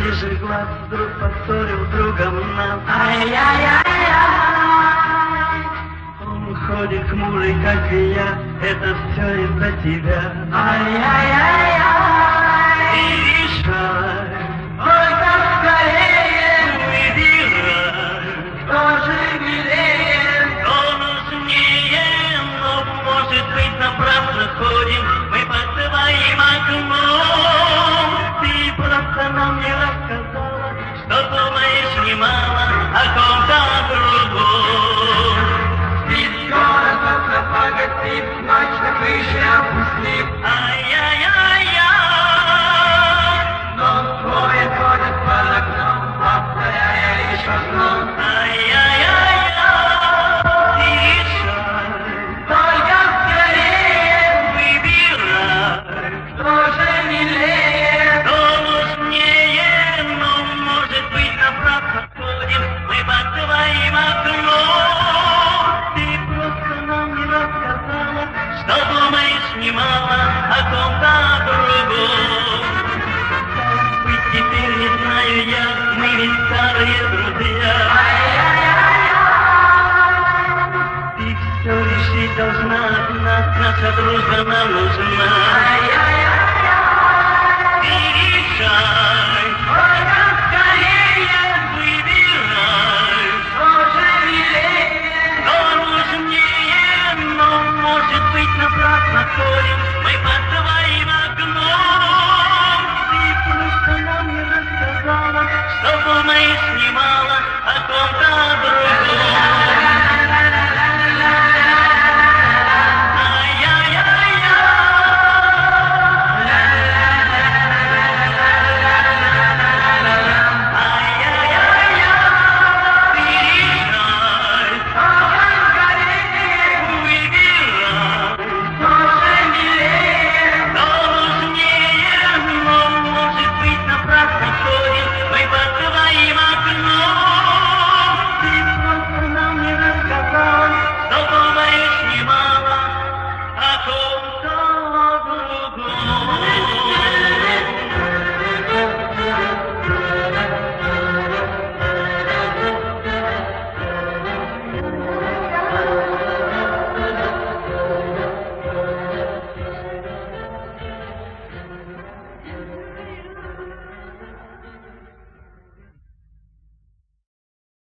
ниже глаз вдруг поссорил другом нас. Ай-яй-яй-яй. Он ходит хмурый, как и я, это все из-за тебя. Ай-яй-яй-яй. И решай, Только скорее выбирай, кто же милее. кто нужнее, но может быть напрасно ходим мы под твоим окном. Ты просто нам не рассказала, что думаешь немало о ком-то другом. Ведь скоро солнце погасит, ночь на крыше опустит. Ай-яй-яй-яй, Но двое ходят под окном, повторяя лишь одно. ай-яй-яй-яй, ты решай, Только скорее выбирай, кто же милее. кто нужнее, но может быть напрасно ходим мы под твоим окном. Ты просто нам не рассказала, что думаешь немало о ком-то другом. Как быть теперь, не знаю я, мы ведь старые друзья. Ты все решить должна одна, наша дружба нам нужна. Ай-яй-яй-яй. Ты решай.